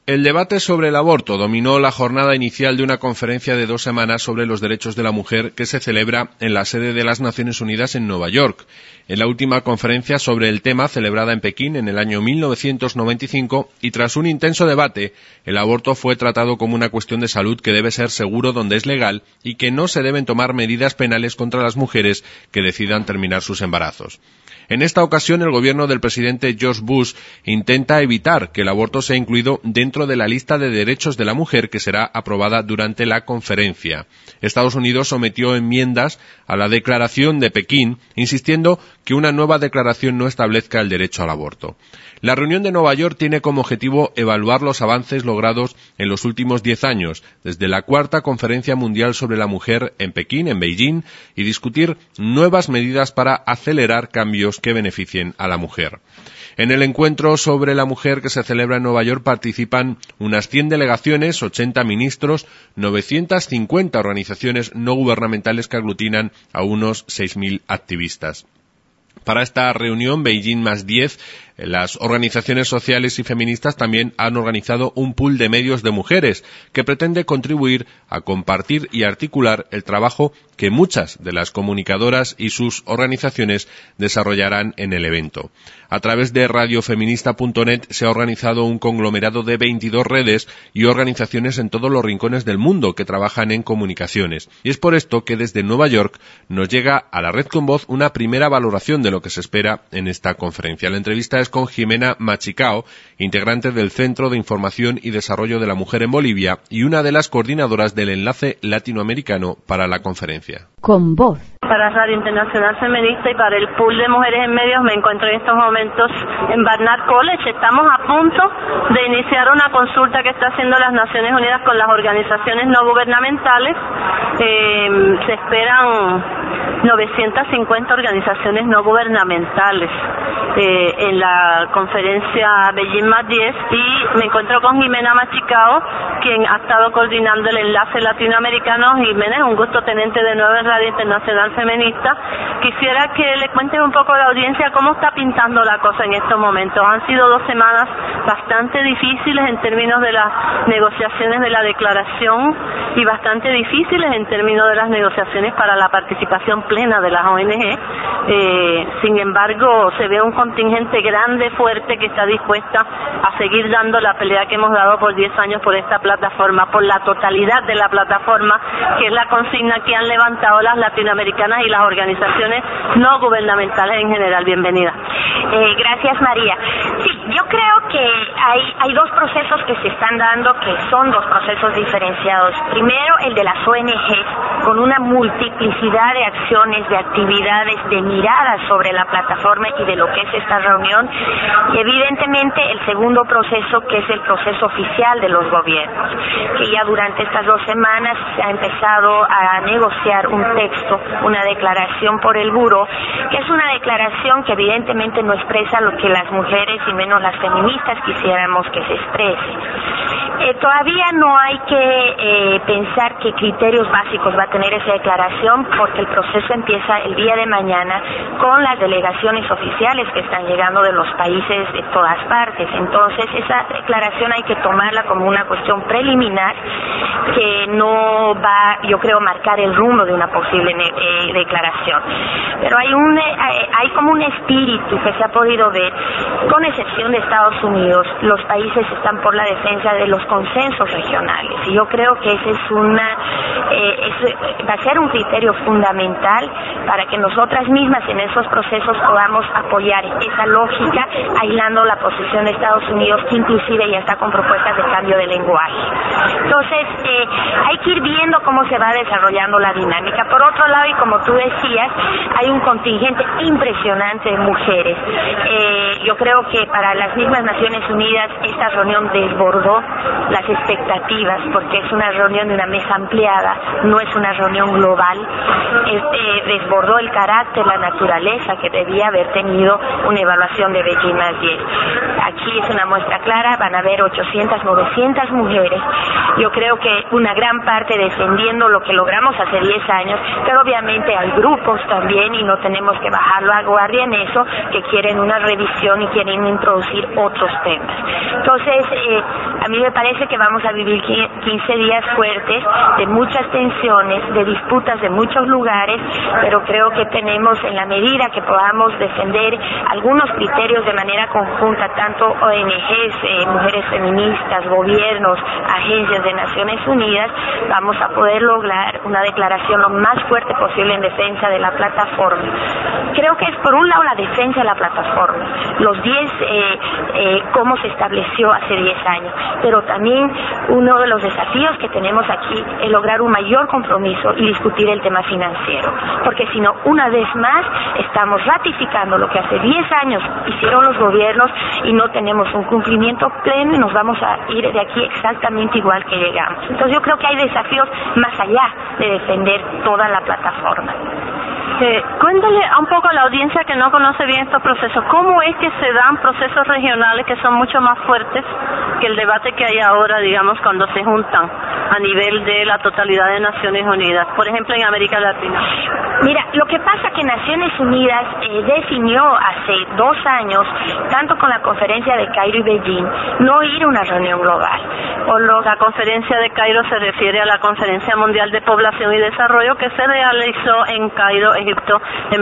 El debate sobre el aborto dominó la jornada inicial de una conferencia de 2 semanas sobre los derechos de la mujer que se celebra en la sede de las Naciones Unidas en Nueva York. En la última conferencia sobre el tema, celebrada en Pekín en el año 1995, y tras un intenso debate, el aborto fue tratado como una cuestión de salud que debe ser seguro donde es legal y que no se deben tomar medidas penales contra las mujeres que decidan terminar sus embarazos. En esta ocasión, el gobierno del presidente George Bush intenta evitar que el aborto sea incluido dentro de la lista de derechos de la mujer que será aprobada durante la conferencia. Estados Unidos sometió enmiendas a la Declaración de Pekín, insistiendo que una nueva declaración no establezca el derecho al aborto. La reunión de Nueva York tiene como objetivo evaluar los avances logrados en los últimos 10 años, desde la 4ª Conferencia Mundial sobre la Mujer en Pekín, en Beijing, y discutir nuevas medidas para acelerar cambios que beneficien a la mujer. En el encuentro sobre la mujer que se celebra en Nueva York participan unas 100 delegaciones, 80 ministros, 950 organizaciones no gubernamentales que aglutinan a unos 6.000 activistas. Para esta reunión, Beijing +10, las organizaciones sociales y feministas también han organizado un pool de medios de mujeres que pretende contribuir a compartir y articular el trabajo que muchas de las comunicadoras y sus organizaciones desarrollarán en el evento. A través de radiofeminista.net se ha organizado un conglomerado de 22 redes y organizaciones en todos los rincones del mundo que trabajan en comunicaciones. Y es por esto que desde Nueva York nos llega a la Red con Voz una primera valoración de lo que se espera en esta conferencia. La entrevista es con Jimena Machicao, integrante del Centro de Información y Desarrollo de la Mujer en Bolivia y una de las coordinadoras del Enlace Latinoamericano para la conferencia. Con Voz. Para Radio Internacional Feminista y para el pool de mujeres en medios me encuentro en estos momentos en Barnard College. Estamos a punto de iniciar una consulta que está haciendo las Naciones Unidas con las organizaciones no gubernamentales. Se esperan 950 organizaciones no gubernamentales en la conferencia Beijing +10 y me encuentro con Jimena Machicao, quien ha estado coordinando el enlace latinoamericano. Jimena, es un gusto tenerte de nuevo en Radio Internacional Feminista. Quisiera que le cuentes un poco a la audiencia cómo está pintando la cosa en estos momentos. Han sido 2 semanas bastante difíciles en términos de las negociaciones de la declaración y bastante difíciles en términos de las negociaciones para la participación plena de las ONG. Sin embargo, se ve un contingente grande, fuerte, que está dispuesta a seguir dando la pelea que hemos dado por 10 años por esta plataforma, por la totalidad de la plataforma, que es la consigna que han levantado las latinoamericanas y las organizaciones no gubernamentales en general. Bienvenida. Gracias, María. Sí, yo creo que hay 2 procesos que se están dando, que son 2 procesos diferenciados. Primero, el de las ONGs, con una multiplicidad de acciones, de actividades, de miradas sobre la plataforma y de lo que es esta reunión. Y evidentemente el segundo proceso, que es el proceso oficial de los gobiernos, que ya durante estas 2 semanas se ha empezado a negociar un texto, una declaración por el Buró, que es una declaración que evidentemente no expresa lo que las mujeres y menos las feministas quisiéramos que se exprese. Todavía no hay que pensar qué criterios básicos va a tener esa declaración, porque el proceso empieza el día de mañana con las delegaciones oficiales que están llegando de los países de todas partes. Entonces, esa declaración hay que tomarla como una cuestión preliminar que no va, yo creo, marcar el rumbo de una posible declaración. Pero hay como un espíritu que se ha podido ver, con excepción de Estados Unidos. Los países están por la defensa de los consensos regionales, y yo creo que ese es va a ser un criterio fundamental para que nosotras mismas en esos procesos podamos apoyar esa lógica, aislando la posición de Estados Unidos, que inclusive ya está con propuestas de cambio de lenguaje. Entonces, hay que ir viendo cómo se va desarrollando la dinámica. Por otro lado, y como tú decías, hay un contingente impresionante de mujeres. Yo creo que para las mismas Naciones Unidas esta reunión desbordó las expectativas, porque es una reunión de una mesa ampliada, no es una reunión global. Desbordó el carácter, la naturaleza que debía haber tenido una evaluación de Beijing +10. aquí es una muestra clara, van a haber 800, 900 mujeres. Yo creo que una gran parte defendiendo lo que logramos hace 10 años, pero obviamente hay grupos también, y no tenemos que bajar la guardia en eso, que quieren una revisión y quieren introducir otros temas. Entonces, a mí me parece que vamos a vivir 15 días fuertes, de muchas tensiones, de disputas de muchos lugares, pero creo que tenemos, en la medida que podamos defender algunos criterios de manera conjunta, tanto ONGs, mujeres feministas, gobiernos, agencias de Naciones Unidas, vamos a poder lograr una declaración lo más fuerte posible en defensa de la plataforma. Creo que es por un lado la defensa de la plataforma, los 10, cómo se estableció hace 10 años, pero también uno de los desafíos que tenemos aquí es lograr un mayor compromiso y discutir el tema financiero, porque si no, una vez más, estamos ratificando lo que hace 10 años hicieron los gobiernos y no tenemos un cumplimiento pleno y nos vamos a ir de aquí exactamente igual que llegamos. Entonces yo creo que hay desafíos más allá de defender toda la plataforma. Cuéntale un poco a la audiencia que no conoce bien estos procesos, ¿cómo es que se dan procesos regionales que son mucho más fuertes que el debate que hay ahora, digamos, cuando se juntan a nivel de la totalidad de Naciones Unidas, por ejemplo en América Latina? Mira, lo que pasa es que Naciones Unidas definió hace 2 años, tanto con la conferencia de Cairo y Beijing, no ir a una reunión global. La conferencia de Cairo se refiere a la Conferencia Mundial de Población y Desarrollo que se realizó en Cairo, Egipto, en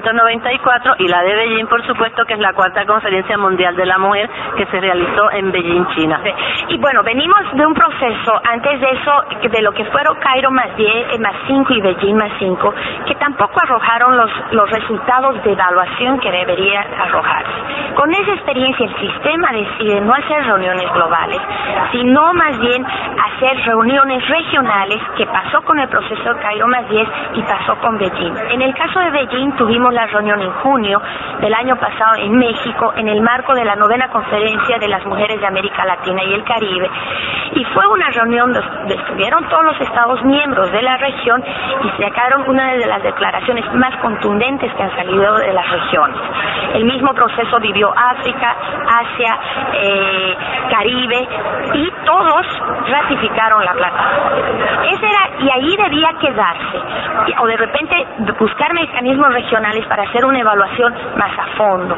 1994, y la de Beijing, por supuesto, que es la 4ª Conferencia Mundial de la Mujer que se realizó en Beijing, China. Y bueno, venimos de un proceso, antes de eso, de lo que fueron Cairo más 10, más 5 y Beijing más 5, que tampoco arrojaron los resultados de evaluación que debería arrojarse. Con esa experiencia, el sistema decide no hacer reuniones globales, sino más bien hacer reuniones regionales, que pasó con el proceso de Cairo más 10 y pasó con Beijing. En el caso de Beijing tuvimos la reunión en junio del año pasado en México, en el marco de la 9ª Conferencia de las Mujeres de América Latina y el Caribe, y fue una reunión donde estuvieron todos los Estados miembros de la región y sacaron una de las declaraciones más contundentes que han salido de las regiones. El mismo proceso vivió África, Asia, Caribe, y todos ratificaron la plataforma. Y ahí debía quedarse, o de repente buscar mecanismos regionales para hacer una evaluación más a fondo.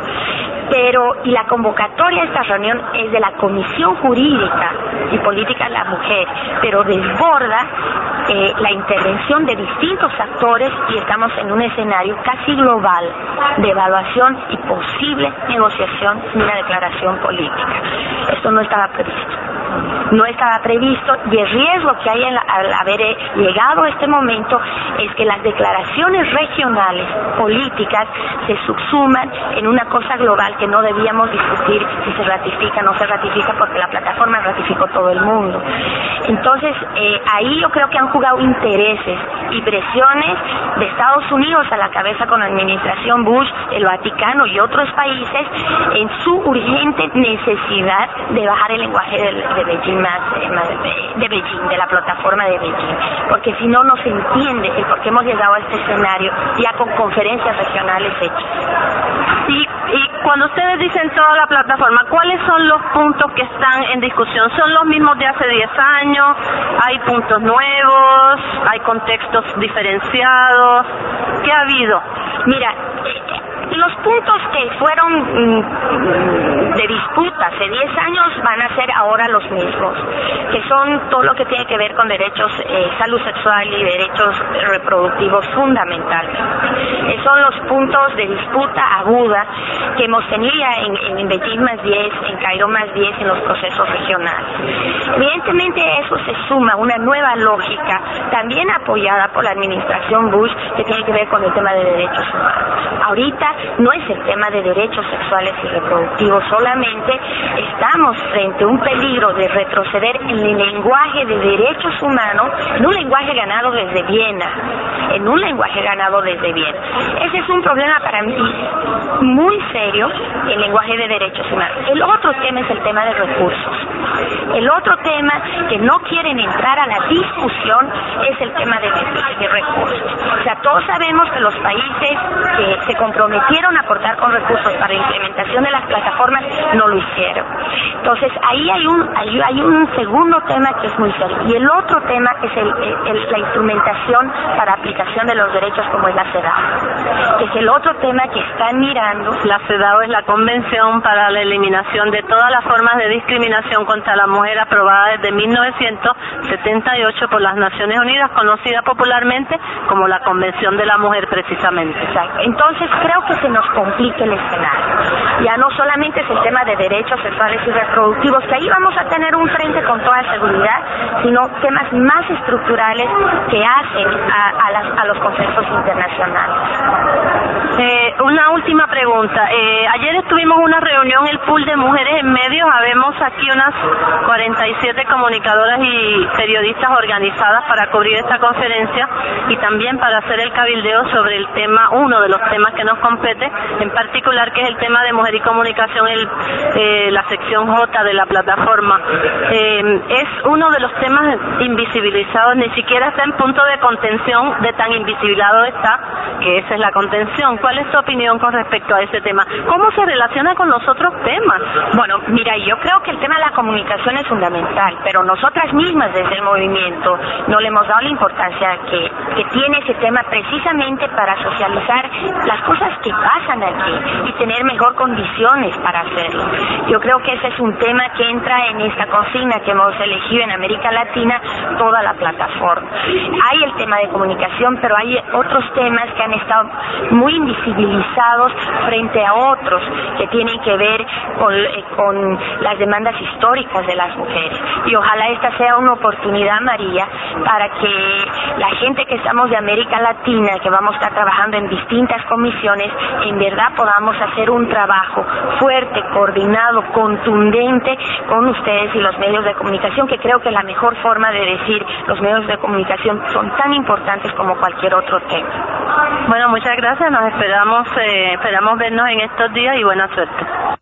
Y la convocatoria de esta reunión es de la Comisión Jurídica y Política de la Mujer, pero desborda la intervención de distintos actores, y estamos en un escenario casi global de evaluación y posible negociación de una declaración política. Esto no estaba previsto. No estaba previsto, y el riesgo que hay al haber llegado a este momento es que las declaraciones regionales políticas se subsuman en una cosa global que no debíamos discutir si se ratifica o no se ratifica, porque la plataforma ratificó todo el mundo. Entonces, ahí yo creo que han jugado intereses y presiones de Estados Unidos a la cabeza con la administración Bush, el Vaticano y otros países en su urgente necesidad de bajar el lenguaje de Beijing, de Beijing, de la plataforma de Beijing, porque si no, no se entiende el por qué hemos llegado a este escenario ya con conferencias regionales hechas. Y cuando ustedes dicen toda la plataforma, ¿cuáles son los puntos que están en discusión? ¿Son los mismos de hace 10 años? ¿Hay puntos nuevos? ¿Hay contextos diferenciados? ¿Qué ha habido? Mira, los puntos que fueron de disputa hace 10 años van a ser ahora los mismos, que son todo lo que tiene que ver con derechos, salud sexual y derechos reproductivos fundamentales. Son los puntos de disputa aguda que hemos tenido en Beijing más 10, en Cairo más 10, en los procesos regionales. Evidentemente a eso se suma una nueva lógica, también apoyada por la administración Bush, que tiene que ver con el tema de derechos humanos. Ahorita no es el tema de derechos sexuales y reproductivos solamente, estamos frente a un peligro de retroceder en el lenguaje de derechos humanos, en un lenguaje ganado desde Viena, Ese es un problema para mí muy serio, el lenguaje de derechos humanos. El otro tema es el tema de recursos. El otro tema que no quieren entrar a la discusión es el tema de recursos. O sea, todos sabemos que los países que se comprometieron a aportar con recursos para la implementación de las plataformas no lo hicieron. Entonces, ahí hay un segundo tema que es muy serio. Y el otro tema es la instrumentación para aplicación de los derechos, como es la CEDAW, que es el otro tema que están mirando. La CEDAW es la Convención para la Eliminación de todas las formas de discriminación contra la mujer, aprobada desde 1978 por las Naciones Unidas, conocida popularmente como la Convención de la Mujer, precisamente. Exacto. Entonces, creo que se nos complica el escenario. Ya no solamente es el tema de derechos sexuales y reproductivos, que ahí vamos a tener un frente con toda seguridad, sino temas más estructurales que hacen a los consensos internacionales. Una última pregunta. Ayer estuvimos en una reunión, el pool de mujeres en medios. Habemos aquí unas 47 comunicadoras y periodistas organizadas para cubrir esta conferencia y también para hacer el cabildeo sobre el tema, uno de los temas que nos compete, en particular, que es el tema de mujer y comunicación, la sección J de la plataforma. Es uno de los temas invisibilizados, ni siquiera está en punto de contención, de tan invisibilizado está, que esa es la contención. ¿Cuál es tu opinión con respecto a ese tema? ¿Cómo se relaciona con los otros temas? Bueno, mira, yo creo que el tema de la comunicación es fundamental, pero nosotras mismas desde el movimiento no le hemos dado la importancia que tiene ese tema, precisamente para socializar las cosas que pasan aquí y tener mejor condiciones para hacerlo. Yo creo que ese es un tema que entra en esta consigna que hemos elegido en América Latina, toda la plataforma. Hay el tema de comunicación, pero hay otros temas que han estado muy invisibilizados frente a otros que tienen que ver con las demandas históricas de las mujeres. Y ojalá esta sea una oportunidad, María, para que la gente que estamos de América Latina, que vamos a estar trabajando en distintas comisiones, en verdad podamos hacer un trabajo fuerte, coordinado, contundente con ustedes y los medios de comunicación, que creo que es la mejor forma de decir los medios de comunicación son tan importantes como cualquier otro tema. Bueno, muchas gracias, nos esperamos vernos en estos días y buena suerte.